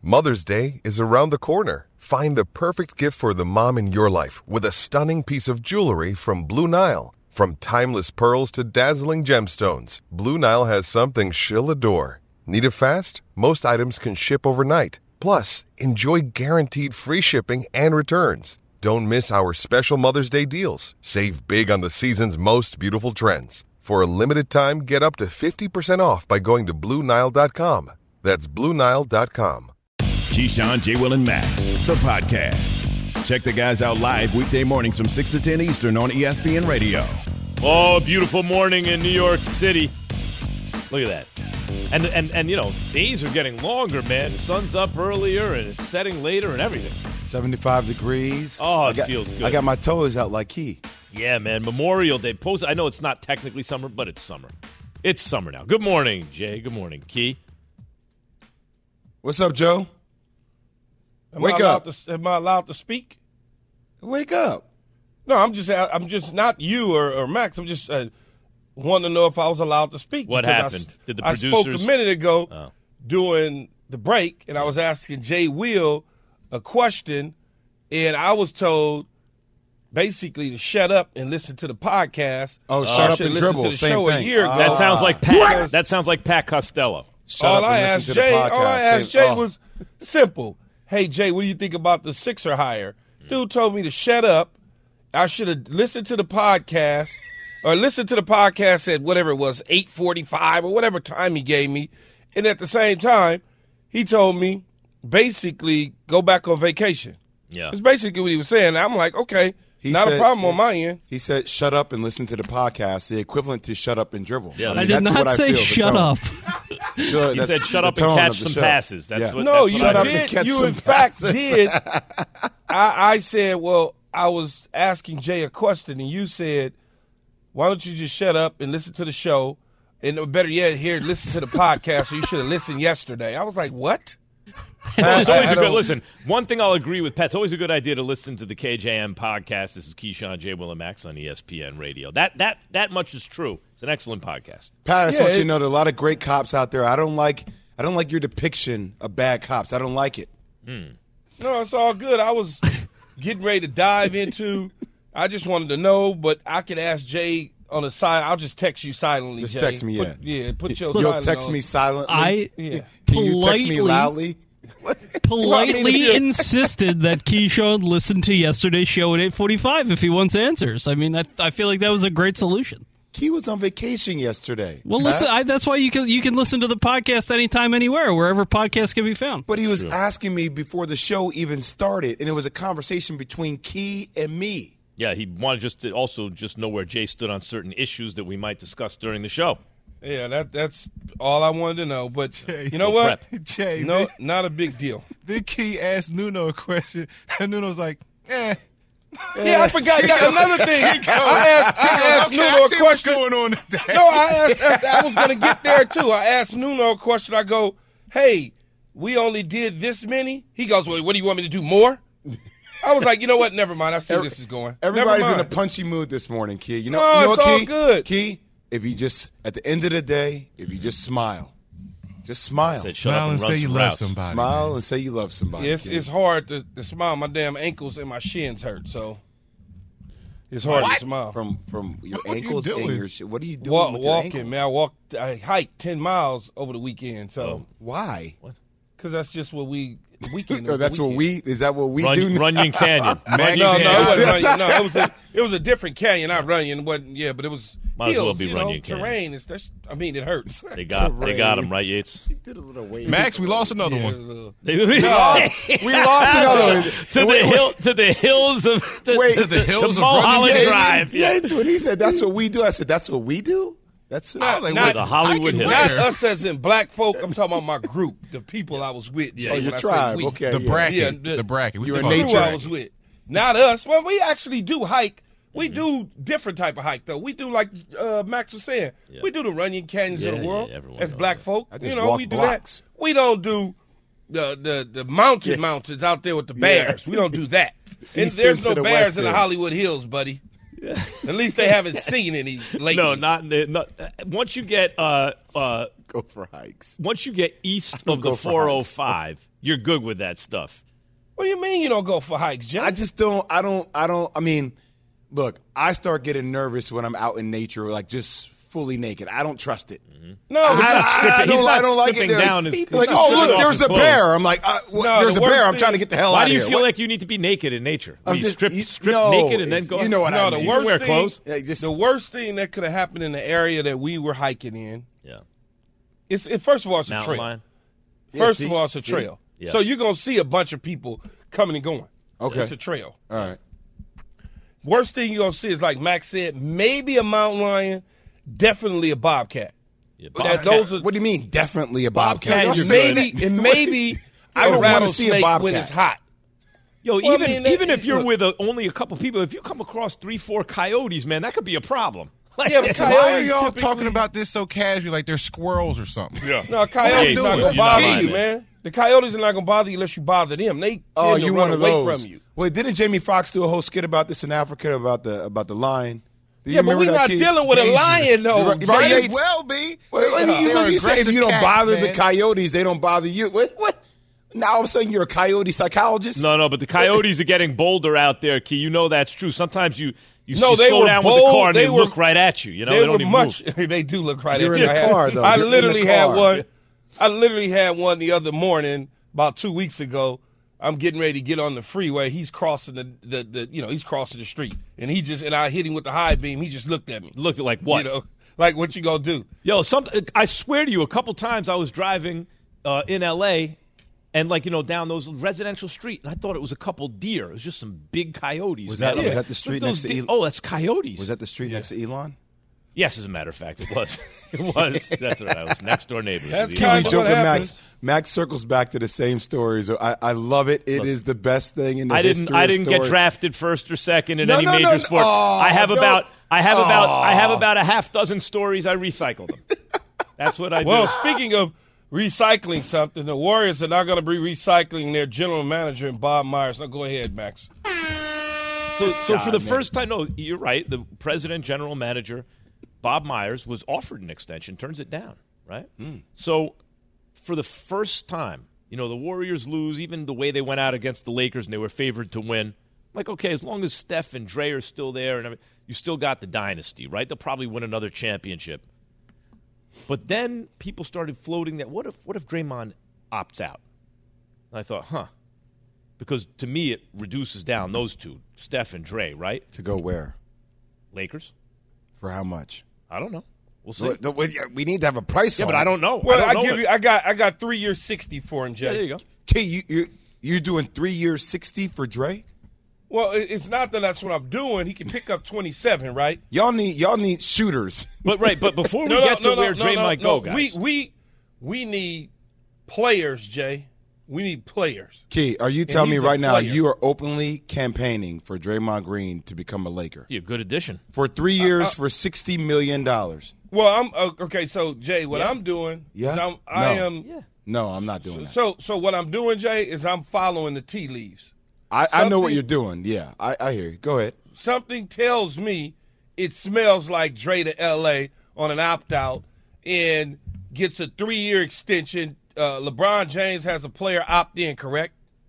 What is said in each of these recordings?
Mother's Day is around the corner. Find the perfect gift for the mom in your life with a stunning piece of jewelry from Blue Nile. From timeless pearls to dazzling gemstones, Blue Nile has something she'll adore. Need it fast? Most items can ship overnight. Plus, enjoy guaranteed free shipping and returns. Don't miss our special Mother's Day deals. Save big on the season's most beautiful trends. For a limited time, get up to 50% off by going to BlueNile.com. That's BlueNile.com. Keyshawn, J. Will, and Max, the podcast. Check the guys out live weekday mornings from 6 to 10 Eastern on ESPN Radio. Oh, beautiful morning in New York City. Look at that. And you know, days are getting longer, man. The sun's up earlier and it's setting later and everything. 75 degrees. Oh, it feels good. I got my toes out like Key. Yeah, man. Memorial Day. I know it's not technically summer, but it's summer. It's summer now. Good morning, Jay. Good morning, Key. What's up, Joe? Wake up. Am I allowed to speak? Wake up. No, I'm just not you or Max. I'm just wanting to know if I was allowed to speak. What happened? Did the producers? I spoke a minute ago during the break, and I was asking Jay Will a question, and I was told basically to shut up and listen to the podcast. Oh, shut up and dribble. Same thing. A year ago. That sounds like Pat. That sounds like Pat Costello. All I asked Jay was simple. Hey, Jay, what do you think about the Sixer hire? Dude told me to shut up. I should have listened to the podcast or listened to the podcast at whatever it was, 8:45 or whatever time he gave me. And at the same time, he told me basically go back on vacation. Yeah. That's basically what he was saying. I'm like, okay, a problem on my end. He said shut up and listen to the podcast, the equivalent to shut up and dribble. Yeah. I did not say shut up. He said shut up and catch some passes. That's what. No, that's you what I did. heard. You in fact did. I said, well, I was asking Jay a question, and you said, why don't you just shut up and listen to the show? And better yet, listen to the podcast, so you should have listened yesterday. I was like, what? It's always a good listen. One thing I'll agree with Pat. It's always a good idea to listen to the KJM podcast. This is Keyshawn, J. Will, and Max on ESPN Radio. That much is true. It's an excellent podcast. Pat, I just want you to know there are a lot of great cops out there. I don't like your depiction of bad cops. I don't like it. No, it's all good. I was getting ready to dive into. I just wanted to know, but I could ask Jay on the side. I'll just text you silently. Just Jay. text me, Put your. You'll text me silently. Can you text me loudly? Politely insisted that Keyshawn listen to yesterday's show at 8:45 if he wants answers. I mean, I feel like that was a great solution. He was on vacation yesterday. Well, listen, that's why you can listen to the podcast anytime, anywhere, wherever podcasts can be found. But he was asking me before the show even started, and it was a conversation between Key and me. Yeah, he wanted to also know where Jay stood on certain issues that we might discuss during the show. Yeah, that's all I wanted to know. But Jay, you know what? Jay, no, not a big deal. Then Key asked Nuno a question, and Nuno's like, Yeah, I forgot. Another thing. I asked Nuno a question. What's going on today? No, I was going to get there, too. I asked Nuno a question. I go, hey, we only did this many? He goes, well, what do you want me to do, more? I was like, you know what? Never mind. I see where this is going. Everybody's in a punchy mood this morning, Key. You know it's Key? all good. Key, if you just, at the end of the day, if you just smile. Just smile. Smile and say you love somebody. Smile and say you love somebody. It's hard to smile. My damn ankles and my shins hurt, so it's hard to smile. From your ankles and your shit. What are you doing with your ankles? Man. I hiked 10 miles over the weekend. So why? Because that's just what we weekend. Is that what we do? Runyon Canyon. It was a different canyon. Not Runyon, but it was. Might hills, as well be Runyon terrain. Canyon. It hurts. They got him right, Yates. Did a little wave. Max, we lost another one. We lost another one to the hills of Mulholland Drive. Yates, when he said that's what we do, I said that's what we do. That's I was like, the Hollywood Hills. Not us as in black folk. I'm talking about my group, the people I was with. Yeah, your tribe. Okay, the bracket. The bracket. You're the in nature. crew I was with. Not us. Well, we actually do hike. We do different type of hike, though. We do, like Max was saying, we do the Runyon Canyons of the world as black folk. I just walk we do blocks. that. We don't do the mountains out there with the bears. We don't do that. And there's no bears in the Hollywood Hills, buddy. At least they haven't seen any lately. No, not once you get go for hikes. Once you get east of the 405, You're good with that stuff. What do you mean you don't go for hikes, Jay? I just don't. I mean, look, I start getting nervous when I'm out in nature, like just fully naked. I don't trust it. Mm-hmm. No, I don't like it. Down like, oh, look, there's a bear. I'm like, there's a bear. I'm trying to get the hell out of here. Why do you feel like you need to be naked in nature? You strip naked and then go? You know what I mean. The worst wear thing, clothes? The worst thing that could have happened in the area that we were hiking in, first of all, it's a trail. Line? First of all, it's a trail. Yeah. So you're going to see a bunch of people coming and going. Okay. It's a trail. All right. Worst thing you're going to see is, like Max said, maybe a mountain lion, definitely a bobcat. Yeah, what do you mean, definitely a bobcat? Maybe I don't want to see a bobcat when it's hot. Yo, even if you're with only a couple people, if you come across 3-4 coyotes, man, that could be a problem. Why are y'all talking about this so casually, like they're squirrels or something? Yeah. No, coyotes not going to bother you, man. The coyotes are not going to bother you unless you bother them. They tend to run away from you. Well, didn't Jamie Foxx do a whole skit about this in Africa about the lion? Yeah, but we're not dealing with a lion, though. Might as well be. You say if you don't bother the coyotes, coyotes, they don't bother you. What? Now all of a sudden you're a coyote psychologist? No, but the coyotes are getting bolder out there, Key. You know that's true. Sometimes you slow down with the car and they look right at you. You know, they don't even move. They do look right You're at you. in the car, though. I literally had one the other morning about 2 weeks ago. I'm getting ready to get on the freeway. He's crossing he's crossing the street, and I hit him with the high beam. He just looked at me. Looked like what? Like what you gonna do? Yo, I swear to you, a couple times I was driving in L.A. and down those residential street, and I thought it was a couple deer. It was just some big coyotes. Was that the street next to Elon? Oh, that's coyotes. Was that the street next to Elon? Yes, as a matter of fact, it was. It was. That's right. I was next door neighbors. Can we joke with Max? Max circles back to the same stories. I love it. It is the best thing in the history I didn't of get drafted first or second in any major sport. I have about a half dozen stories. I recycle them. That's what I do. Well, speaking of recycling something, the Warriors are not going to be recycling their general manager, Bob Myers. Now go ahead, Max. So for the first time, no, you're right. The president, general manager, Bob Myers, was offered an extension, turns it down, right? So for the first time, the Warriors lose, even the way they went out against the Lakers and they were favored to win. Like, okay, as long as Steph and Dre are still there, and you still got the dynasty, right? They'll probably win another championship. But then people started floating that, what if Draymond opts out? And I thought, because to me it reduces down those two, Steph and Dre, right? To go where? Lakers. For how much? I don't know. We'll see. We need to have a price on it. But I don't know. Well, I got 3 years 60 for him, Jay. Yeah, there you go. Okay, you're doing 3 years 60 for Dre? Well, it's not that that's what I'm doing. He can pick up 27, right? Y'all need shooters. But before we get to where Dre might go, guys. We need players, Jay. We need players. Key, are you telling me right now you are openly campaigning for Draymond Green to become a Laker? Yeah, good addition. For 3 years for $60 million. Well, I'm okay. So Jay, what I'm doing is I am. No, I'm not doing that. So what I'm doing, Jay, is I'm following the tea leaves. I know what you're doing. Yeah, I hear you. Go ahead. Something tells me it smells like Dre to L.A. on an opt-out and gets a 3-year extension. LeBron James has a player opt in, correct?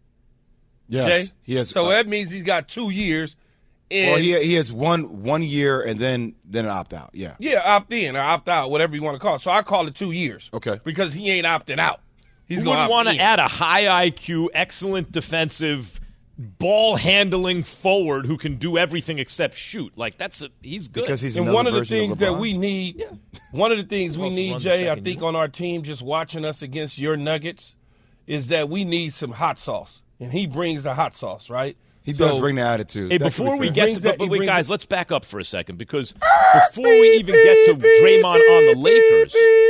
Yes, Jay? he has. So that means he's got 2 years. Well, he has one year and then an opt out. Yeah. Yeah, opt in or opt out, whatever you want to call it. So I call it 2 years. Okay. Because he ain't opting out. He's going to want to add a high IQ, excellent defensive, ball handling forward who can do everything except shoot. Like he's good. Because he's and one of the things that we need. Yeah. One of the things we need, Jay, I think on our team, just watching us against your Nuggets, is that we need some hot sauce, and he brings the hot sauce, right? He does bring the attitude. Hey, before we get to wait, guys, let's back up for a second because before we even get to Draymond on the Lakers,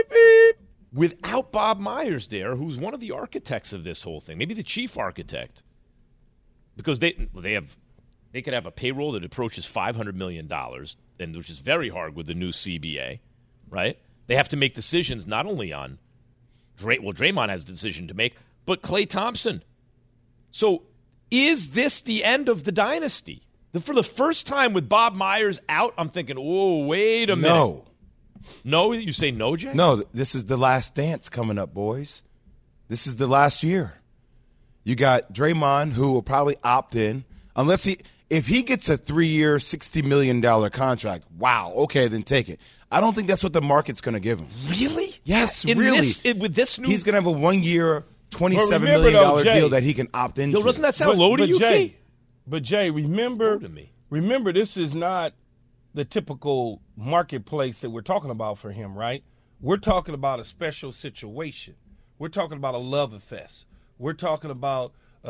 without Bob Myers there, who's one of the architects of this whole thing, maybe the chief architect, because they could have a payroll that approaches $500 million, and which is very hard with the new CBA, right? They have to make decisions not only on Draymond has a decision to make, but Klay Thompson. So is this the end of the dynasty? For the first time with Bob Myers out, I'm thinking, oh, wait a minute. No? You say no, Jay? No, this is the last dance coming up, boys. This is the last year. You got Draymond, who will probably opt in, if he gets a 3-year, $60 million contract. Wow, okay, then take it. I don't think that's what the market's going to give him. Really? Yes, really. With this new, he's going to have a 1-year, $27 million deal that he can opt into. Doesn't that sound low to you, Jay? But Jay, remember, this is not the typical marketplace that we're talking about for him, right? We're talking about a special situation. We're talking about a love fest. We're talking about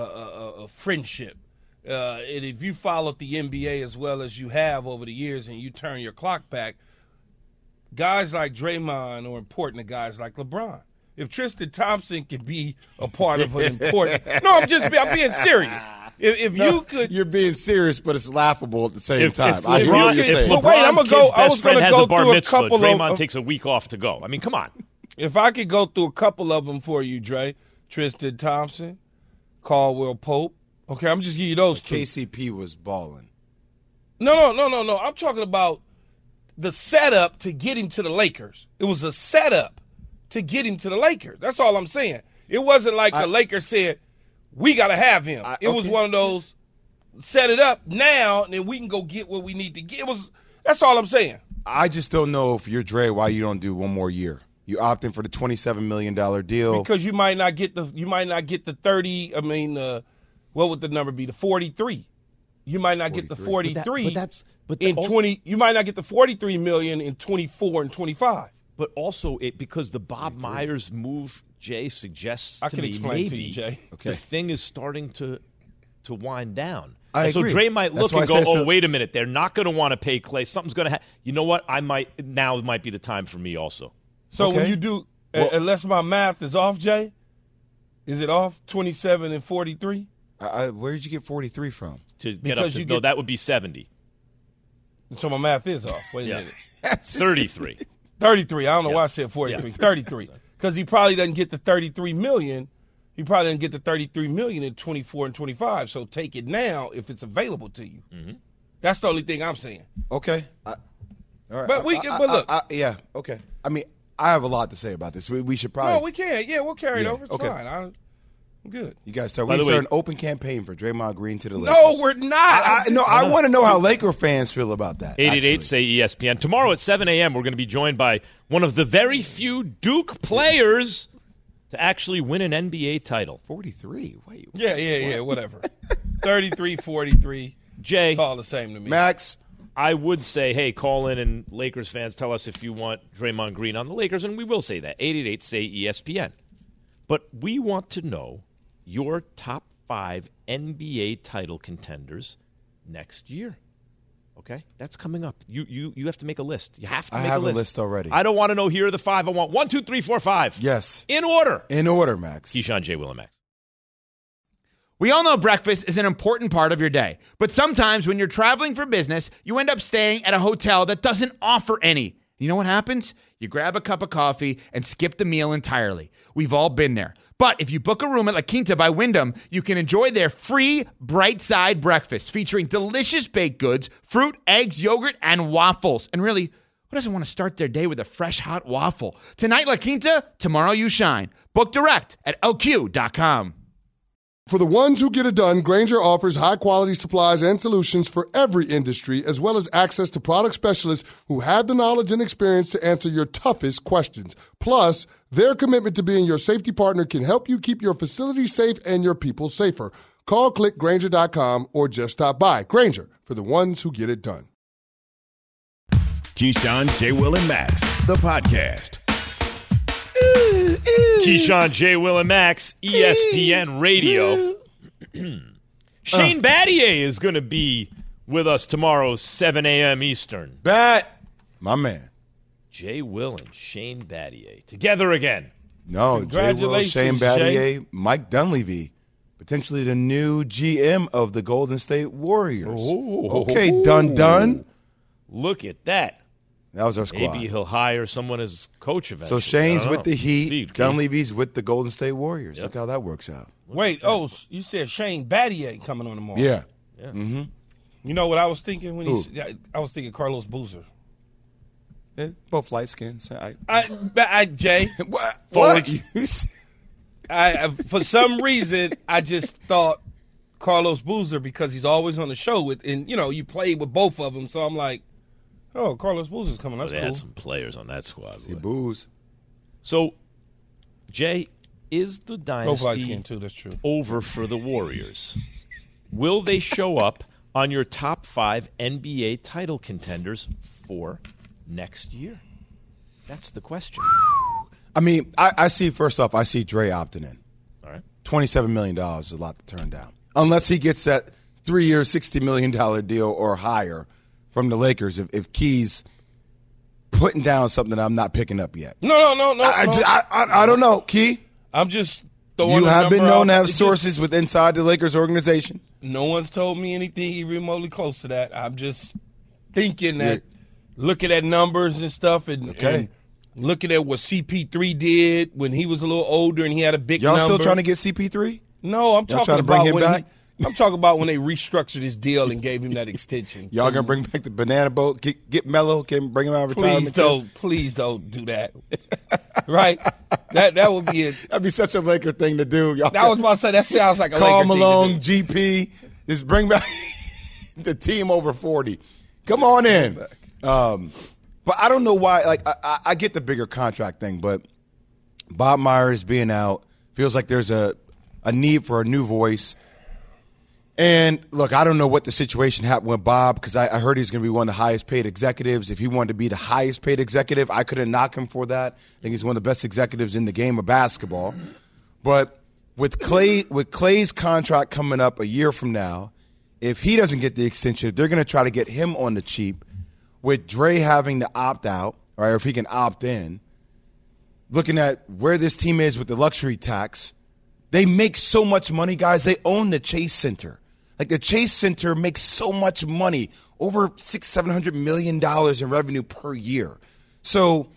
a friendship. And if you followed the NBA as well as you have over the years and you turn your clock back, guys like Draymond are important to guys like LeBron. If Tristan Thompson could be a part of an important – no, I'm being serious. If you could – You're being serious, but it's laughable at the same time. I hear what you're saying. If LeBron's kid's best friend has a bar mitzvah, Draymond takes a week off to go. I mean, come on. If I could go through a couple of them for you, Dre, Tristan Thompson, Caldwell Pope. Okay, I'm just giving you those two. KCP was balling. No. I'm talking about the setup to get him to the Lakers. It was a setup to get him to the Lakers. That's all I'm saying. It wasn't like the Lakers said, we got to have him. It was one of those, set it up now, and then we can go get what we need to get. That's all I'm saying. I just don't know if you're Dre why you don't do one more year. You opt in for the $27 million deal. Because you might not get the 30, what would the number be? The 43. You might not get the 43. You might not get the 43 million in 24 and 25. But also, because the Bob Myers move, Jay, suggests I can explain to you, Jay. Okay. The thing is starting to wind down. I agree. So Dre might look and go, wait a minute, they're not going to want to pay Clay. Something's going to happen. You know what? Now might be the time for me also. So when you do, unless my math is off, Jay, is it off 27 and 43? Where did you get 43 from? That would be 70. So my math is off. Wait a minute. 33. 33. I don't know why I said 43. 33. Because he probably doesn't get the 33 million. He probably doesn't get the 33 million in 24 and 25. So take it now if it's available to you. Mm-hmm. That's the only thing I'm saying. Okay. All right. But look. Yeah. Okay. I mean, I have a lot to say about this. We should probably. No, we can. Yeah, we'll carry it over. It's fine. I'm good. You guys start an open campaign for Draymond Green to the Lakers. No, we're not. I want to know how Laker fans feel about that. 888 say ESPN. Tomorrow at 7 a.m., we're going to be joined by one of the very few Duke players to actually win an NBA title. 43? Wait. Yeah, whatever. 33, 43. Jay. It's all the same to me. Max. I would say, hey, call in and Lakers fans, tell us if you want Draymond Green on the Lakers, and we will say that. 888 say ESPN. But we want to know your top 5 NBA title contenders next year. Okay? That's coming up. You have to make a list. You have to make a list. I have a list already. I don't want to know here are the 5. I want 1, 2, 3, 4, 5. Yes. In order. In order, Max. Keyshawn, J. Will, and Max. We all know breakfast is an important part of your day. But sometimes when you're traveling for business, you end up staying at a hotel that doesn't offer any. You know what happens? You grab a cup of coffee and skip the meal entirely. We've all been there. But if you book a room at La Quinta by Wyndham, you can enjoy their free Bright Side breakfast featuring delicious baked goods, fruit, eggs, yogurt, and waffles. And really, who doesn't want to start their day with a fresh, hot waffle? Tonight, La Quinta, tomorrow you shine. Book direct at LQ.com. For the ones who get it done, Grainger offers high-quality supplies and solutions for every industry, as well as access to product specialists who have the knowledge and experience to answer your toughest questions. Plus, their commitment to being your safety partner can help you keep your facility safe and your people safer. Call, click Grainger.com, or just stop by. Grainger, for the ones who get it done. Keyshawn, J. Will, and Max, the podcast. Keyshawn, J. Will, and Max, ESPN Radio. Shane Battier is going to be with us tomorrow, 7 a.m. Eastern. My man. J. Will and Shane Battier together again. No, congratulations, J. Will, Shane Battier, Mike Dunleavy, potentially the new GM of the Golden State Warriors. Okay, done. Look at that. That was our squad. Maybe he'll hire someone as coach eventually. So Shane's with the Heat, Dunleavy's with the Golden State Warriors. Yep. Look how that works out. Wait, you said Shane Battier coming on tomorrow. Yeah. Mm-hmm. You know what I was thinking when I was thinking Carlos Boozer. Yeah, both light skins. Jay. What? For some reason, I just thought Carlos Boozer because he's always on the show you played with both of them. So I'm like, oh, Carlos Boozer's coming. That's they cool. had some players on that squad. He Booze. So, Jay, is the dynasty too, that's true. over for the Warriors? Will they show up on your top 5 NBA title contenders for next year? That's the question. I mean, I see, first off, I see Dre opting in. All right. $27 million is a lot to turn down. Unless he gets that 3-year, $60 million deal or higher from the Lakers if Key's putting down something that I'm not picking up yet. No. I don't know, Key. I'm just throwing You have been known to have It's sources with inside the Lakers organization. No one's told me anything even remotely close to that. I'm just thinking that, looking at numbers and stuff and looking at what CP3 did when he was a little older and he had a big Y'all number. still trying to get CP3? No, I'm Y'all talking trying to bring about him when back? I'm talking about when they restructured his deal and gave him that extension. Y'all gonna bring back the banana boat? Get Melo? Can bring him out of retirement? Please don't do that. Right? That would be it. That'd be such a Laker thing to do. Y'all I was about to say that sounds like a Karl Laker Malone, thing to do. GP, just bring back the team over 40. Come on in. But I don't know why. Like I get the bigger contract thing, but Bob Myers being out feels like there's a need for a new voice. And, look, I don't know what the situation happened with Bob because I heard he's going to be one of the highest paid executives. If he wanted to be the highest paid executive, I couldn't knock him for that. I think he's one of the best executives in the game of basketball. But with Clay's contract coming up a year from now, if he doesn't get the extension, they're going to try to get him on the cheap. With Dre having to opt out, or if he can opt in, looking at where this team is with the luxury tax, they make so much money, guys. They own the Chase Center. Like the Chase Center makes so much money, over $600-700 million in revenue per year. So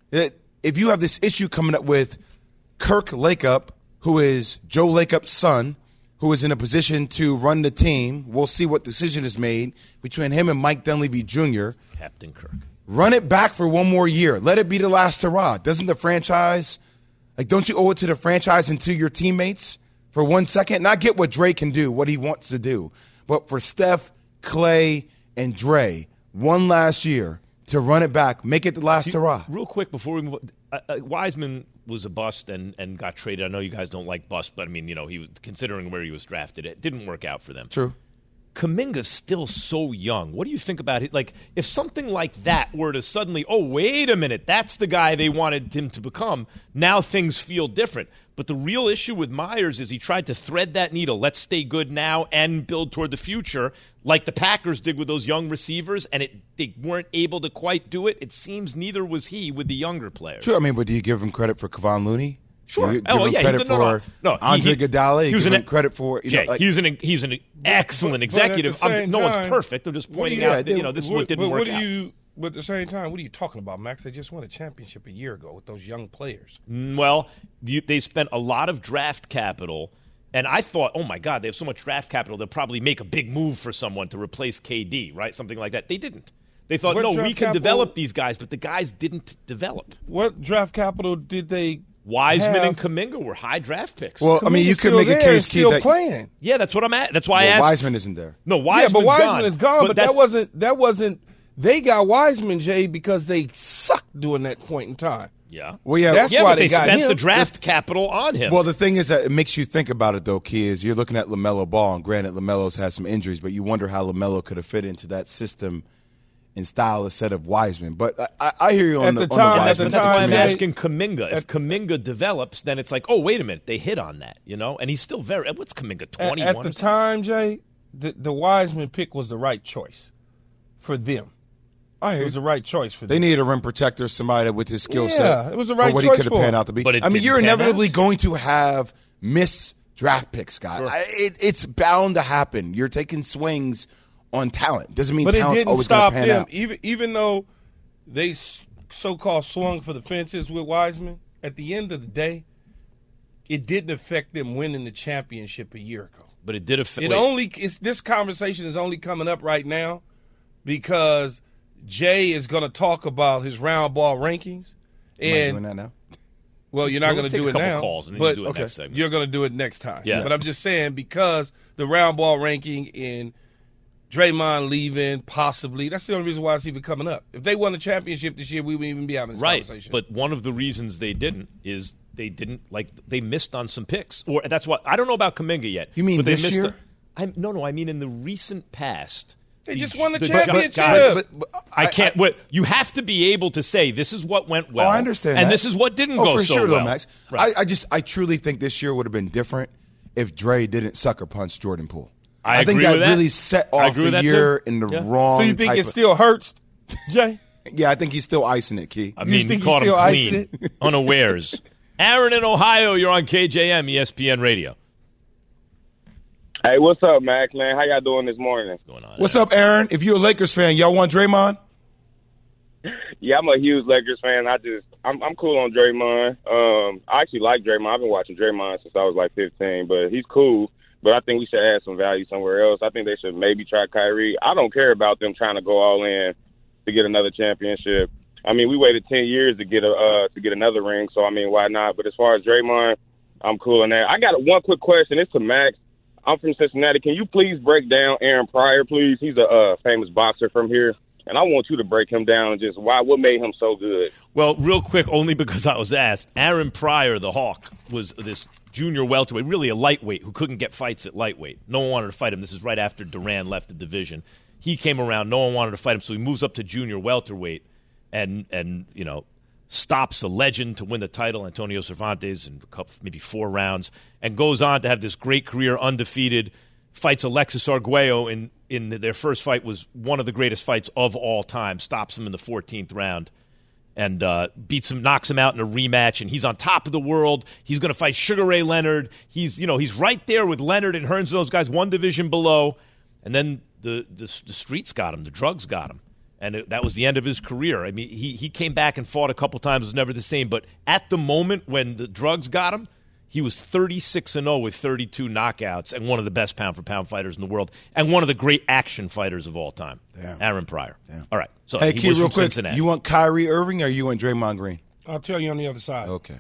if you have this issue coming up with Kirk Lakeup, who is Joe Lakeup's son, who is in a position to run the team, we'll see what decision is made between him and Mike Dunleavy Jr. Captain Kirk. Run it back for one more year. Let it be the last hurrah. Doesn't the franchise, don't you owe it to the franchise and to your teammates? For 1 second, and I get what Dre can do, what he wants to do. But for Steph, Clay, and Dre, one last year to run it back, make it the last hurrah. Real quick before we move on, Wiseman was a bust and got traded. I know you guys don't like bust, but I mean, he was considering where he was drafted. It didn't work out for them. True. Kuminga's still so young. What do you think about it? Like, if something like that were to suddenly, oh, wait a minute, that's the guy they wanted him to become, now things feel different. But the real issue with Myers is he tried to thread that needle, let's stay good now and build toward the future, like the Packers did with those young receivers, and they weren't able to quite do it. It seems neither was he with the younger players. Sure, I mean, but do you give him credit for Kevon Looney? Sure. You give him credit for Andre Iguodala. You give him credit for he's an excellent executive. No one's perfect. I'm just pointing out that this is what didn't work out. But at the same time, what are you talking about, Max? They just won a championship a year ago with those young players. Well, they spent a lot of draft capital, and I thought, oh my God, they have so much draft capital, they'll probably make a big move for someone to replace KD, right? Something like that. They didn't. They thought, no, we can develop these guys, but the guys didn't develop. What draft capital did they? Wiseman and Kuminga were high draft picks. Well, I mean, you could make a case, Keith, that playing. Yeah, that's what I'm at. That's why I asked. Wiseman isn't there. No, Wiseman is gone. But that wasn't. They got Wiseman, Jay, because they sucked during that point in time. Yeah. Well, yeah. That's why but they got spent him. the draft capital on him. Well, the thing is that it makes you think about it, though, Key, is you're looking at LaMelo Ball, and granted, LaMelo's had some injuries, but you wonder how LaMelo could have fit into that system and style instead of Wiseman. But I hear you on the Wiseman. That's why I'm asking Kuminga. If Kuminga develops, then it's like, oh, wait a minute, they hit on that, And he's still what's Kuminga, 21? At the time, Jay, the Wiseman pick was the right choice for them. It was the right choice for them. They needed a rim protector, somebody with his skill set. Yeah, it was the right choice what for he could have panned out to be. But you're inevitably going to have missed draft picks, Scott. Sure. It's bound to happen. You're taking swings on talent. Doesn't mean talent's always going to pan out. Even though they so-called swung for the fences with Wiseman, at the end of the day, it didn't affect them winning the championship a year ago. But it did affect. This conversation is only coming up right now because Jay is going to talk about his round ball rankings. Am I doing that now? Well, you're not going to do it now, calls and then but you do it next segment. You're going to do it next time. Yeah. But I'm just saying, because the round ball ranking in Draymond leaving, possibly, that's the only reason why it's even coming up. If they won the championship this year, we wouldn't even be having this conversation. But one of the reasons they didn't is they missed on some picks. Or that's what I don't know about Kuminga yet. You mean but they this missed year? I mean in the recent past. They just won the championship. championship. But I can't. You have to be able to say this is what went well. I understand and that. this is what didn't go for so sure, well. though, Max. Right. I truly think this year would have been different if Dre didn't sucker punch Jordan Poole. I think agree that with that. really set off the year in the wrong. So you think type it still hurts, Jay? Yeah, I think he's still icing it, Key. I mean, think caught he's him still clean, icing unawares. Aaron in Ohio, you're on KJM, ESPN Radio. Hey, what's up, Max, man? How y'all doing this morning? What's going on? What's up, Aaron? If you're a Lakers fan, y'all want Draymond? Yeah, I'm a huge Lakers fan. I'm cool on Draymond. I actually like Draymond. I've been watching Draymond since I was like 15, but he's cool. But I think we should add some value somewhere else. I think they should maybe try Kyrie. I don't care about them trying to go all in to get another championship. I mean, we waited 10 years to get another ring, so I mean, why not? But as far as Draymond, I'm cool on that. I got one quick question. It's to Max. I'm from Cincinnati. Can you please break down Aaron Pryor, please? He's a famous boxer from here. And I want you to break him down and just what made him so good. Well, real quick, only because I was asked. Aaron Pryor, the Hawk, was this junior welterweight, really a lightweight who couldn't get fights at lightweight. No one wanted to fight him. This is right after Duran left the division. He came around. No one wanted to fight him, so he moves up to junior welterweight and stops a legend to win the title, Antonio Cervantes, in maybe 4 rounds, and goes on to have this great career, undefeated, fights Alexis Arguello in their first fight, was one of the greatest fights of all time, stops him in the 14th round, and beats him, knocks him out in a rematch, and he's on top of the world. He's going to fight Sugar Ray Leonard. He's right there with Leonard and Hearns, those guys, one division below, and then the streets got him, the drugs got him. And that was the end of his career. I mean, he came back and fought a couple times. It was never the same. But at the moment when the drugs got him, he was 36-0 with 32 knockouts and one of the best pound-for-pound fighters in the world and one of the great action fighters of all time. Damn. Aaron Pryor. Damn. All right. So hey, he Key, was real from quick, Cincinnati. you want Kyrie Irving or you want Draymond Green? I'll tell you on the other side. Okay.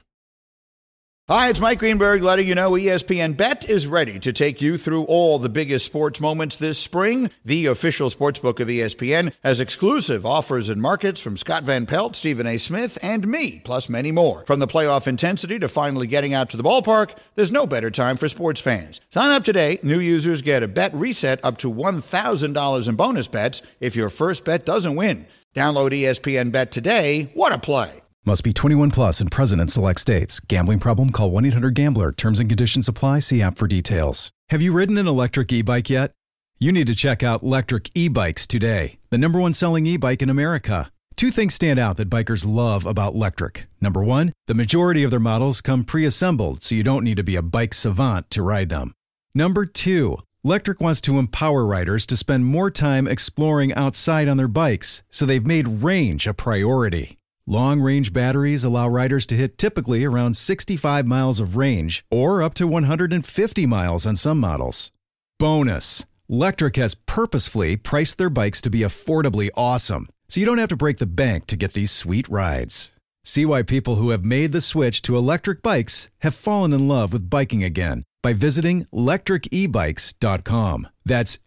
Hi, it's Mike Greenberg letting you know ESPN Bet is ready to take you through all the biggest sports moments this spring. The official sportsbook of ESPN has exclusive offers and markets from Scott Van Pelt, Stephen A. Smith, and me, plus many more. From the playoff intensity to finally getting out to the ballpark, there's no better time for sports fans. Sign up today. New users get a bet reset up to $1,000 in bonus bets if your first bet doesn't win. Download ESPN Bet today. What a play. Must be 21 plus and present in select states. Gambling problem? Call 1-800-GAMBLER. Terms and conditions apply. See app for details. Have you ridden an electric e-bike yet? You need to check out Lectric E-Bikes today, the #1 selling e-bike in America. 2 things stand out that bikers love about Lectric. Number 1, the majority of their models come pre-assembled, so you don't need to be a bike savant to ride them. Number 2, Lectric wants to empower riders to spend more time exploring outside on their bikes, so they've made range a priority. Long-range batteries allow riders to hit typically around 65 miles of range or up to 150 miles on some models. Bonus, Lectric has purposefully priced their bikes to be affordably awesome, so you don't have to break the bank to get these sweet rides. See why people who have made the switch to electric bikes have fallen in love with biking again by visiting lectricebikes.com. That's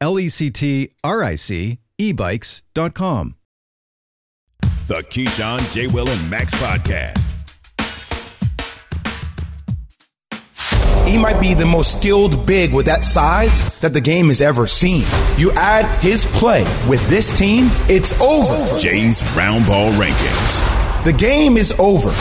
LECTRIC ebikes.com. The Keyshawn, J. Will, and Max podcast. He might be the most skilled big with that size that the game has ever seen. You add his play with this team, it's over. Jay's round ball rankings. The game is over.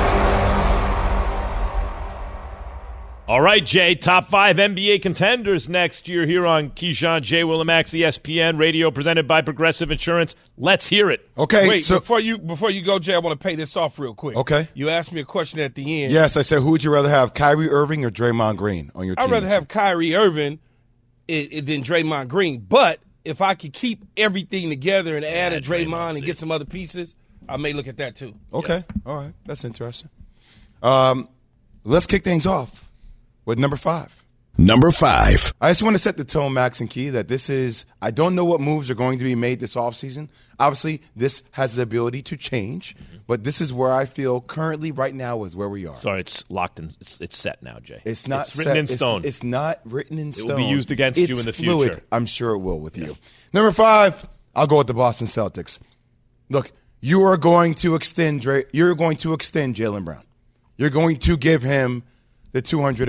All right, Jay, top 5 NBA contenders next year here on Keyshawn, J. Will, and Max, ESPN Radio, presented by Progressive Insurance. Let's hear it. Okay. Wait, so before you go, Jay, I want to pay this off real quick. Okay. You asked me a question at the end. Yes, I said, who would you rather have, Kyrie Irving or Draymond Green on your team? I'd rather have Kyrie Irving than Draymond Green. But if I could keep everything together and add a Draymond and get some other pieces, I may look at that too. Okay. Yeah. All right. That's interesting. Let's kick things off with number 5. Number 5. I just want to set the tone, Max and Key, that this is – I don't know what moves are going to be made this offseason. Obviously, this has the ability to change, but this is where I feel currently right now is where we are. Sorry, it's locked in. It's set now, Jay. It's not it's written in stone. It's not written in stone. It will be used against you in the fluid. future. I'm sure it will with you. Number 5, I'll go with the Boston Celtics. Look, you are going to extend Jaylen Brown. You're going to give him the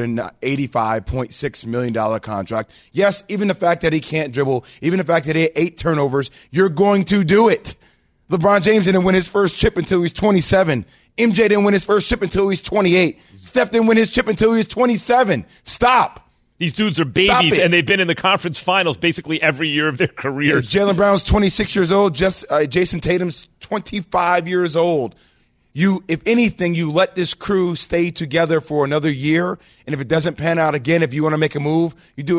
$285.6 million contract. Yes, even the fact that he can't dribble, even the fact that he had 8 turnovers, you're going to do it. LeBron James didn't win his first chip until he was 27. MJ didn't win his first chip until he was 28. Steph didn't win his chip until he was 27. Stop. These dudes are babies, and they've been in the conference finals basically every year of their careers. Jaylen Brown's 26 years old. Jason Tatum's 25 years old. If anything, you let this crew stay together for another year, and if it doesn't pan out again, if you want to make a move,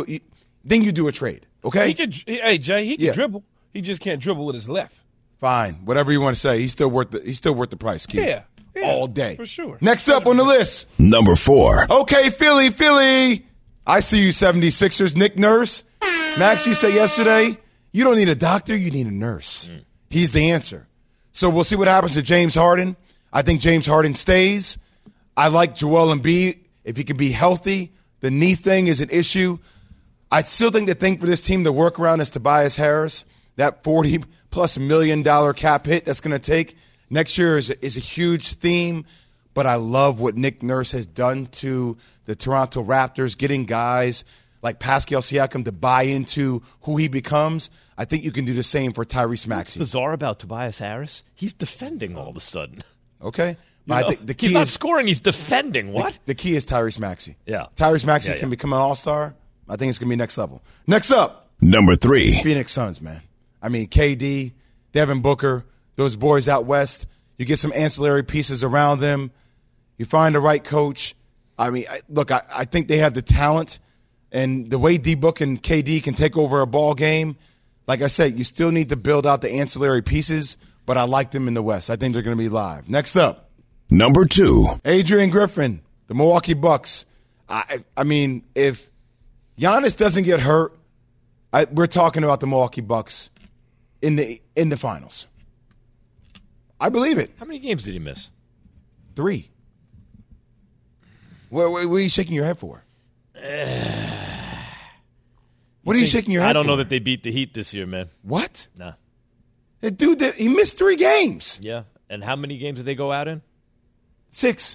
then you do a trade. Okay? Jay, he can dribble. He just can't dribble with his left. Fine, whatever you want to say. He's still worth the price, Keith. Yeah, all day for sure. Next up on the list, Number 4. Okay, Philly. I see you, 76ers. Nick Nurse. Max, you said yesterday, you don't need a doctor, you need a nurse. He's the answer. So we'll see what happens to James Harden. I think James Harden stays. I like Joel Embiid. If he can be healthy, the knee thing is an issue. I still think the thing for this team to work around is Tobias Harris. That $40+ million cap hit that's going to take next year is a huge theme. But I love what Nick Nurse has done to the Toronto Raptors, getting guys like Pascal Siakam to buy into who he becomes. I think you can do the same for Tyrese Maxey. What's bizarre about Tobias Harris? He's defending all of a sudden. Okay. But I think the key he's not scoring, he's defending. What? The key is Tyrese Maxey. Yeah. Tyrese Maxey can become an all-star. I think it's going to be next level. Next up. Number 3. Phoenix Suns, man. I mean, KD, Devin Booker, those boys out west. You get some ancillary pieces around them. You find the right coach. I mean, I think they have the talent. And the way D-Book and KD can take over a ball game, like I said, you still need to build out the ancillary pieces, but I like them in the West. I think they're going to be live. Next up. Number 2. Adrian Griffin, the Milwaukee Bucks. I mean, if Giannis doesn't get hurt, we're talking about the Milwaukee Bucks in the finals. I believe it. How many games did he miss? 3. What are you shaking your head for? What are you shaking your head for? I don't know that they beat the Heat this year, man. What? Nah. The dude, he missed 3 games. Yeah. And how many games did they go out in? 6.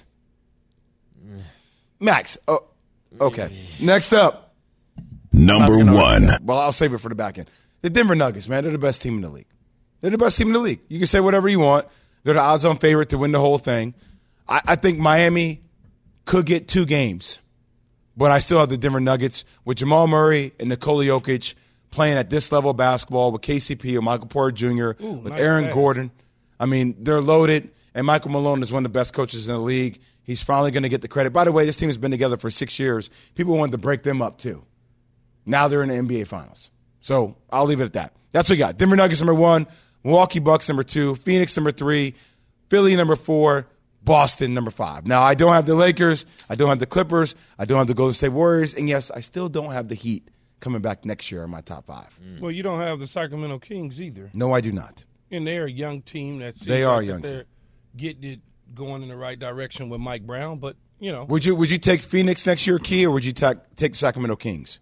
Max. Oh, okay. Next up. Number 1. Well, I'll save it for the back end. The Denver Nuggets, man, they're the best team in the league. They're the best team in the league. You can say whatever you want. They're the odds-on favorite to win the whole thing. I think Miami could get 2 games, but I still have the Denver Nuggets with Jamal Murray and Nikola Jokic playing at this level of basketball with KCP or Michael Porter Jr., with Aaron Gordon. I mean, they're loaded, and Michael Malone is one of the best coaches in the league. He's finally going to get the credit. By the way, this team has been together for 6 years. People wanted to break them up, too. Now they're in the NBA Finals. So I'll leave it at that. That's what we got. Denver Nuggets number 1, Milwaukee Bucks number 2, Phoenix number 3, Philly number 4, Boston number 5. Now, I don't have the Lakers. I don't have the Clippers. I don't have the Golden State Warriors. And, yes, I still don't have the Heat coming back next year in my top 5. Well, you don't have the Sacramento Kings either. No, I do not. And they're a young team. They are a young team. They're getting it going in the right direction with Mike Brown. But, you know. Would you take Phoenix next year, Key, or would you take the Sacramento Kings?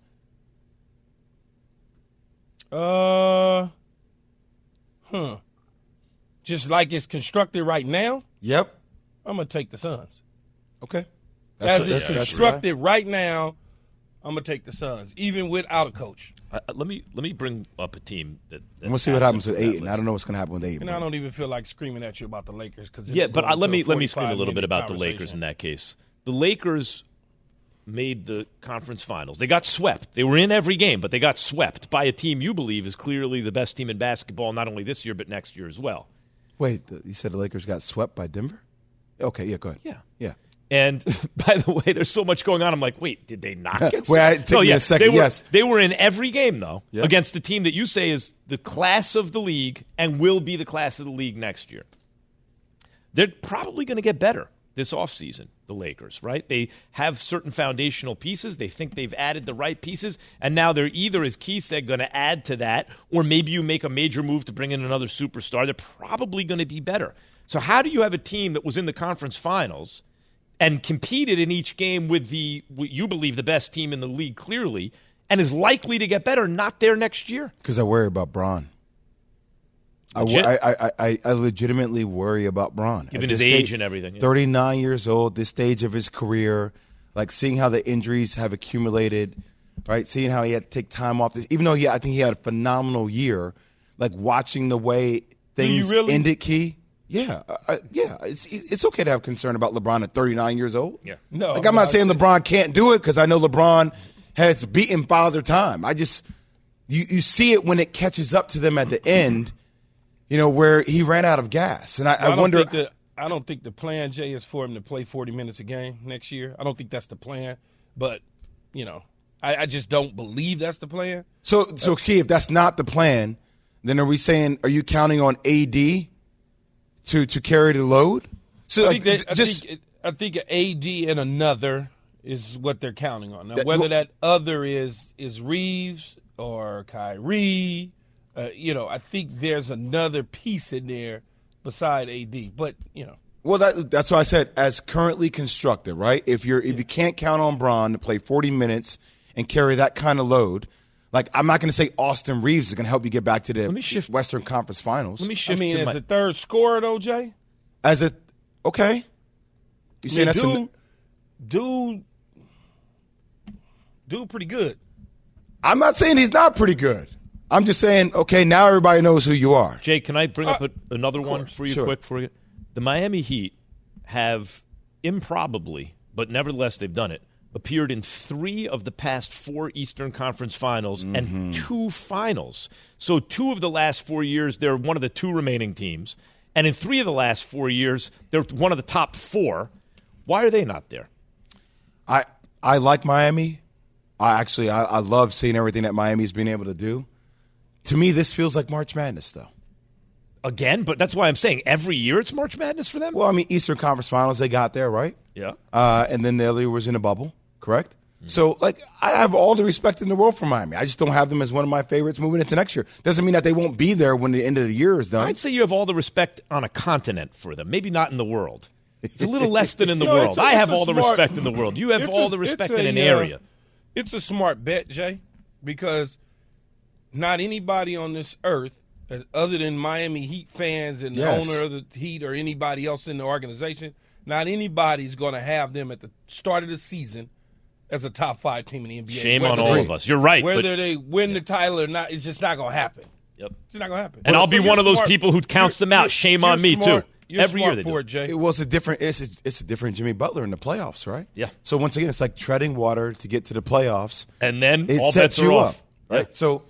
Just like it's constructed right now? Yep. I'm going to take the Suns. Okay. As it's constructed right now, I'm going to take the Suns, even without a coach. Let me bring up a team that we'll see what happens with Ayton. I don't know what's going to happen with Ayton. And I don't even feel like screaming at you about the Lakers. But let me scream a little bit about the Lakers in that case. The Lakers made the conference finals. They got swept. They were in every game, but they got swept by a team you believe is clearly the best team in basketball, not only this year but next year as well. Wait, you said the Lakers got swept by Denver? Okay, yeah, go ahead. Yeah. And by the way, there's so much going on. I'm like, wait, did they not get swept? They were in every game, though, against the team that you say is the class of the league and will be the class of the league next year. They're probably going to get better. this offseason, the Lakers, right? They have certain foundational pieces. They think they've added the right pieces, and now they're either, as Keith said, going to add to that, or maybe you make a major move to bring in another superstar. They're probably going to be better. So how do you have a team that was in the conference finals and competed in each game with what you believe the best team in the league clearly, and is likely to get better, not there next year? Because I worry about Bron. I legitimately worry about Bron. Given his age and everything. 39 years old, this stage of his career, like seeing how the injuries have accumulated, right? Seeing how he had to take time off. Even though I think he had a phenomenal year, like watching the way things ended, Key. Yeah, it's okay to have concern about LeBron at 39 years old. Yeah, no, like I'm not saying LeBron can't do it because I know LeBron has beaten Father Time. I just you see it when it catches up to them at the end. You know, where he ran out of gas. And I wonder. I don't think the plan, Jay, is for him to play 40 minutes a game next year. I don't think that's the plan. But, you know, I just don't believe that's the plan. So Key, if that's not the plan, then are you counting on AD to carry the load? So I think AD and another is what they're counting on. Now, whether that other is Reeves or Kyrie. I think there's another piece in there beside AD, but Well, that's why I said as currently constructed, right? If you can't count on Bron to play 40 minutes and carry that kind of load, like I'm not going to say Austin Reeves is going to help you get back to the Western Conference Finals. Let me shift. As a third scorer, though, Jay. Okay. You saying that's dude pretty good. I'm not saying he's not pretty good. I'm just saying, okay, now everybody knows who you are. Jay, can I bring up another one for you quick? For you? The Miami Heat have improbably, but nevertheless they've done it, appeared in 3 of the past 4 Eastern Conference Finals and 2 finals. So 2 of the last 4 years, they're one of the 2 remaining teams. And in 3 of the last 4 years, they're one of the top 4. Why are they not there? I like Miami. I love seeing everything that Miami's been able to do. To me, this feels like March Madness, though. Again, but that's why I'm saying every year it's March Madness for them? Well, I mean, Eastern Conference Finals, they got there, right? Yeah. And then the other year was in a bubble, correct? Mm-hmm. So, I have all the respect in the world for Miami. I just don't have them as one of my favorites moving into next year. Doesn't mean that they won't be there when the end of the year is done. I'd say you have all the respect on a continent for them, maybe not in the world. It's a little less than in the world. I have all the respect in the world. You have all the respect in an area. It's a smart bet, Jay, because not anybody on this earth, other than Miami Heat fans and the owner of the Heat or anybody else in the organization, not anybody's going to have them at the start of the season as a top 5 team in the NBA. Shame on all of us. You're right. Whether they win the title or not, it's just not going to happen. Yep. It's not going to happen. And I'll be one of those people who counts them out. Shame on me, too. Every year they do. Jay. It was a different. It's a different Jimmy Butler in the playoffs, right? Yeah. So once again, it's like treading water to get to the playoffs, and then it all sets bets are you off. Up, right? Yeah. So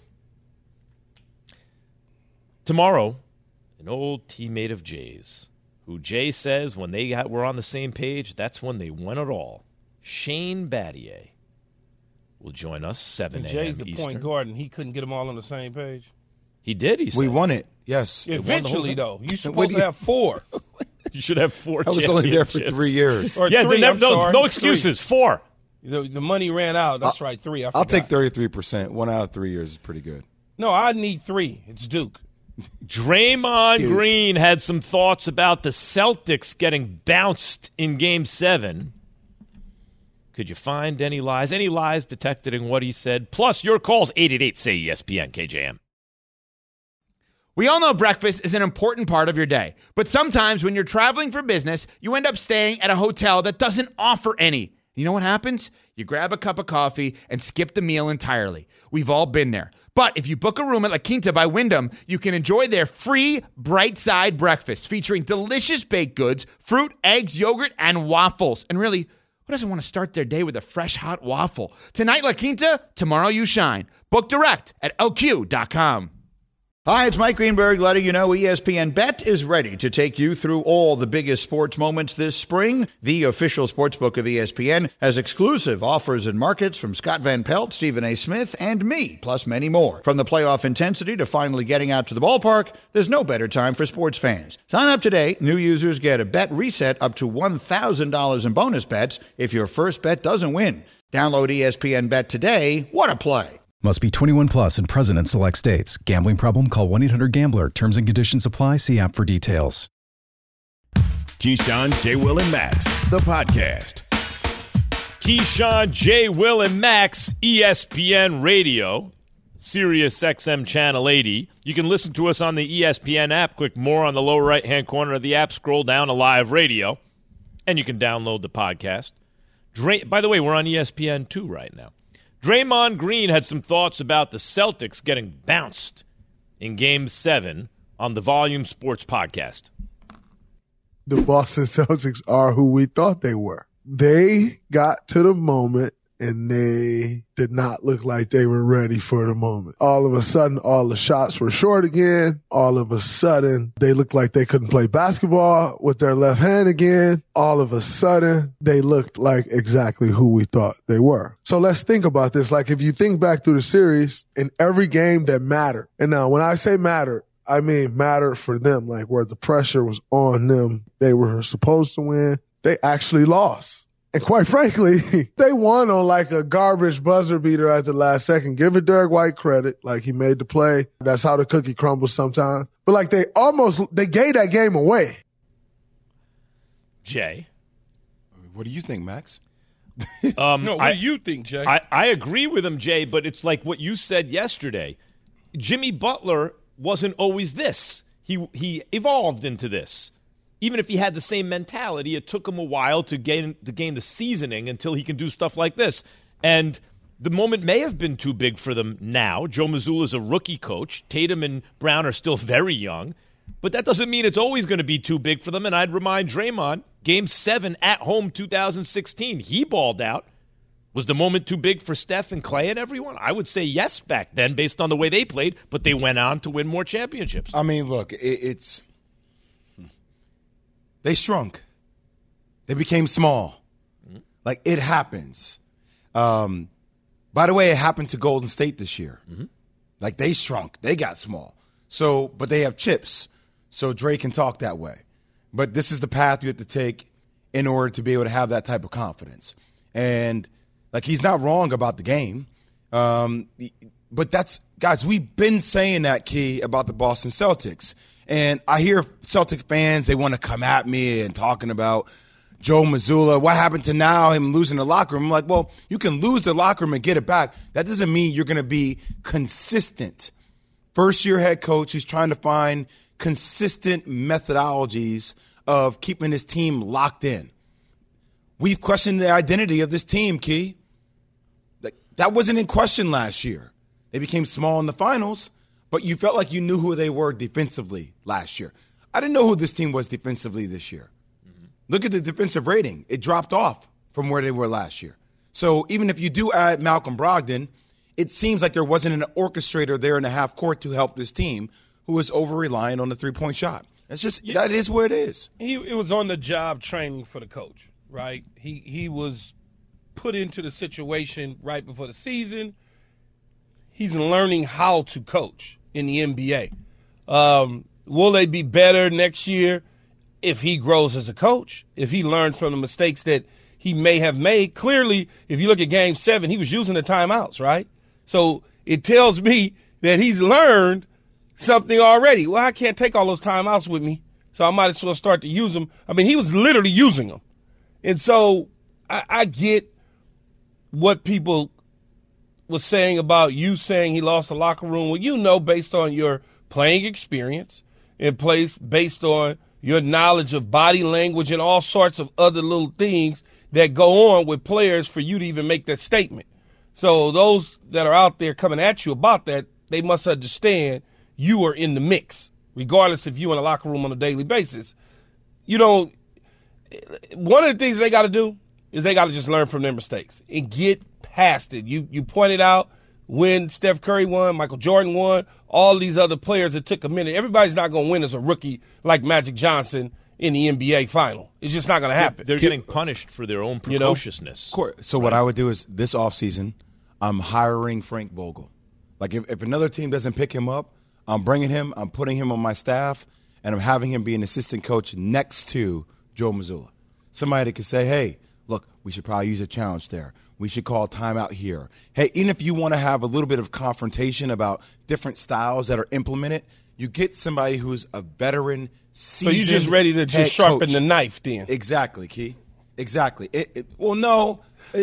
tomorrow, an old teammate of Jay's, who Jay says when they were on the same page, that's when they won it all. Shane Battier will join us 7 a.m. Jay's the Eastern. point guard, and he couldn't get them all on the same page. He did. He said. We won it. Yes. Eventually, though, you're supposed to have 4. You should have 4. I was only there for 3 years. Or yeah, 3, no excuses. 3. 4. The money ran out. That's right. 3. I'll take 33%. 1 out of 3 years is pretty good. No, I need 3. It's Duke. Draymond Green had some thoughts about the Celtics getting bounced in Game 7. Could you find any lies? Any lies detected in what he said? Plus, your calls, 888-SAY-ESPN, KJM. We all know breakfast is an important part of your day, but sometimes when you're traveling for business, you end up staying at a hotel that doesn't offer any. You know what happens? You grab a cup of coffee and skip the meal entirely. We've all been there. But if you book a room at La Quinta by Wyndham, you can enjoy their free Bright Side breakfast featuring delicious baked goods, fruit, eggs, yogurt, and waffles. And really, who doesn't want to start their day with a fresh, hot waffle? Tonight, La Quinta, tomorrow you shine. Book direct at LQ.com. Hi, it's Mike Greenberg letting you know ESPN Bet is ready to take you through all the biggest sports moments this spring. The official sportsbook of ESPN has exclusive offers and markets from Scott Van Pelt, Stephen A. Smith, and me, plus many more. From the playoff intensity to finally getting out to the ballpark, there's no better time for sports fans. Sign up today. New users get a bet reset up to $1,000 in bonus bets if your first bet doesn't win. Download ESPN Bet today. What a play. Must be 21 plus and present in select states. Gambling problem? Call 1-800-GAMBLER. Terms and conditions apply. See app for details. Keyshawn, J. Will, and Max, the podcast. Keyshawn, J. Will, and Max, ESPN Radio, Sirius XM Channel 80. You can listen to us on the ESPN app. Click more on the lower right-hand corner of the app. Scroll down to live radio, and you can download the podcast. By the way, we're on ESPN 2 right now. Draymond Green had some thoughts about the Celtics getting bounced in Game 7 on the Volume Sports Podcast. The Boston Celtics are who we thought they were. They got to the moment and they did not look like they were ready for the moment. All of a sudden, all the shots were short again. All of a sudden, they looked like they couldn't play basketball with their left hand again. All of a sudden, they looked like exactly who we thought they were. So let's think about this. Like if you think back through the series, in every game that mattered, and now when I say mattered, I mean mattered for them, like where the pressure was on them, they were supposed to win, they actually lost. And quite frankly, they won on like a garbage buzzer beater at the last second. Give it Derek White credit. Like he made the play. That's how the cookie crumbles sometimes. But like they gave that game away. Jay. What do you think, Max? What do you think, Jay? I agree with him, Jay, but it's like what you said yesterday. Jimmy Butler wasn't always this. He evolved into this. Even if he had the same mentality, it took him a while to gain the seasoning until he can do stuff like this. And the moment may have been too big for them now. Joe Mazzulla is a rookie coach. Tatum and Brown are still very young. But that doesn't mean it's always going to be too big for them. And I'd remind Draymond, Game 7 at home 2016, he balled out. Was the moment too big for Steph and Clay and everyone? I would say yes back then based on the way they played, but they went on to win more championships. I mean, look, they shrunk. They became small. Like, it happens. By the way, it happened to Golden State this year. Mm-hmm. Like, they shrunk. They got small. So, but they have chips. So Dre can talk that way. But this is the path you have to take in order to be able to have that type of confidence. And, like, he's not wrong about the game. But that's, guys, we've been saying that, Key, about the Boston Celtics. And I hear Celtic fans, they want to come at me and talking about Joe Mazzulla. What happened to now him losing the locker room? I'm like, well, you can lose the locker room and get it back. That doesn't mean you're going to be consistent. First-year head coach, he's trying to find consistent methodologies of keeping his team locked in. We've questioned the identity of this team, Key. That wasn't in question last year. They became small in the finals. But you felt like you knew who they were defensively last year. I didn't know who this team was defensively this year. Mm-hmm. Look at the defensive rating. It dropped off from where they were last year. So even if you do add Malcolm Brogdon, it seems like there wasn't an orchestrator there in the half court to help this team who was over-reliant on the three-point shot. That's just that is what it is. It was on-the-job training for the coach, right? He was put into the situation right before the season. He's learning how to coach in the NBA. Will they be better next year if he grows as a coach, if he learns from the mistakes that he may have made? Clearly, if you look at Game 7, he was using the timeouts, right? So it tells me that he's learned something already. Well, I can't take all those timeouts with me, so I might as well start to use them. I mean, he was literally using them. And so I get what people was saying about you saying he lost the locker room. Well, you know, based on your playing experience and based on your knowledge of body language and all sorts of other little things that go on with players for you to even make that statement. So those that are out there coming at you about that, they must understand you are in the mix, regardless if you're in the locker room on a daily basis. You know, one of the things they got to do is they got to just learn from their mistakes and get past it. You pointed out when Steph Curry won, Michael Jordan won, all these other players, it took a minute. Everybody's not going to win as a rookie like Magic Johnson in the NBA final. It's just not going to happen. They're getting punished for their own precociousness. So what I would do is this offseason, I'm hiring Frank Vogel. Like if another team doesn't pick him up, I'm bringing him, I'm putting him on my staff, and I'm having him be an assistant coach next to Joe Mazzulla. Somebody that can say, hey, look, we should probably use a challenge there. We should call timeout here. Hey, even if you want to have a little bit of confrontation about different styles that are implemented, you get somebody who's a veteran, seasoned So you're just ready to just sharpen the knife then? Exactly, Key. Exactly. No,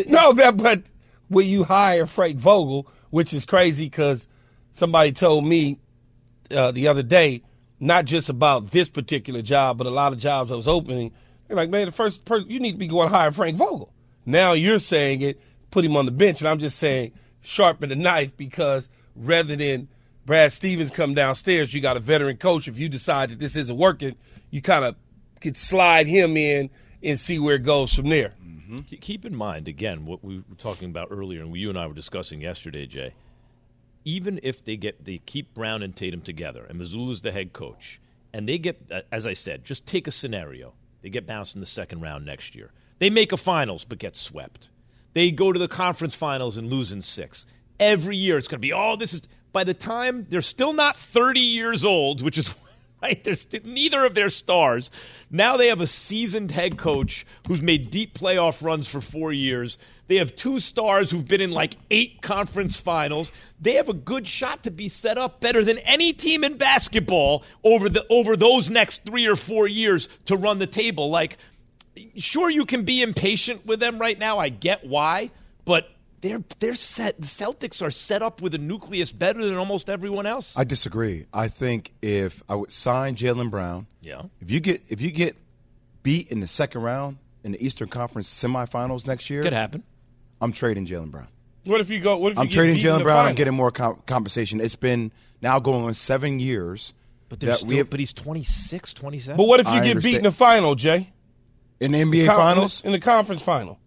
but when you hire Frank Vogel, which is crazy because somebody told me the other day, not just about this particular job, but a lot of jobs I was opening, they're like, man, the first person, you need to be going to hire Frank Vogel. Now you're saying it, put him on the bench, and I'm just saying sharpen the knife because rather than Brad Stevens come downstairs, you got a veteran coach. If you decide that this isn't working, you kind of could slide him in and see where it goes from there. Mm-hmm. Keep in mind, again, what we were talking about earlier and you and I were discussing yesterday, Jay, even if they keep Brown and Tatum together and Mazzulla's the head coach, and they get, as I said, just take a scenario. They get bounced in the second round next year. They make a finals but get swept. They go to the conference finals and lose in 6. Every year it's going to be, this is – by the time they're still not 30 years old, which is right, there's neither of their stars. Now they have a seasoned head coach who's made deep playoff runs for 4 years. They have 2 stars who've been in like 8 conference finals. They have a good shot to be set up better than any team in basketball over those next 3 or 4 years to run the table. Like, sure, you can be impatient with them right now. I get why, but they're set. The Celtics are set up with a nucleus better than almost everyone else. I disagree. I think if I would sign Jaylen Brown, if you get beat in the second round in the Eastern Conference semifinals next year, could happen. I'm trading Jaylen Brown. What if you go? What if I'm you trading Jaylen Brown and and getting more compensation. It's been now going on 7 years. But he's 26, 27. But what if you get beat in the final, Jay? In the NBA finals? In the conference final.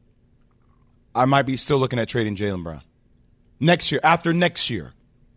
I might be still looking at trading Jaylen Brown. Next year, after next year.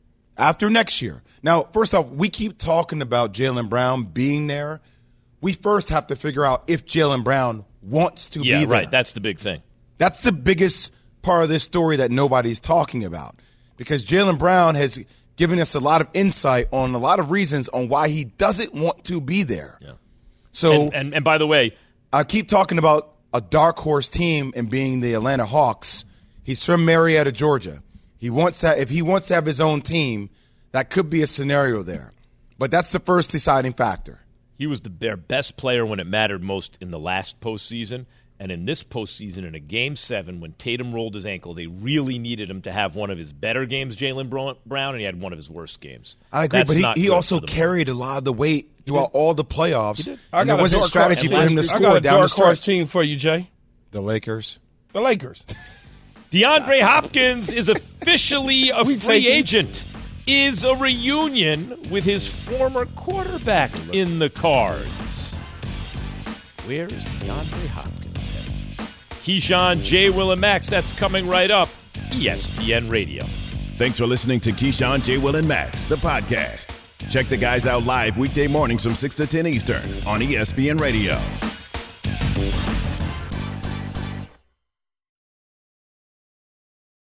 Now, first off, we keep talking about Jaylen Brown being there. We first have to figure out if Jaylen Brown wants to be there. Yeah, right. That's the big thing. That's the biggest part of this story that nobody's talking about. Because Jaylen Brown has given us a lot of insight on a lot of reasons on why he doesn't want to be there. Yeah. So, and by the way, I keep talking about a dark horse team and being the Atlanta Hawks. He's from Marietta, Georgia. If he wants to have his own team, that could be a scenario there. But that's the first deciding factor. He was their best player when it mattered most in the last postseason. And in this postseason, in a Game 7, when Tatum rolled his ankle, they really needed him to have one of his better games, Jaylen Brown, and he had one of his worst games. I agree, but he also carried a lot of the weight throughout all the playoffs. And there wasn't strategy for him to score down the stretch. I got a dark horse team for you, Jay. The Lakers. The Lakers. DeAndre Hopkins is officially a free agent. Is a reunion with his former quarterback in the cards. Where is DeAndre Hopkins? Keyshawn, J. Will, and Max. That's coming right up. ESPN Radio. Thanks for listening to Keyshawn, J. Will, and Max, the podcast. Check the guys out live weekday mornings from 6 to 10 Eastern on ESPN Radio.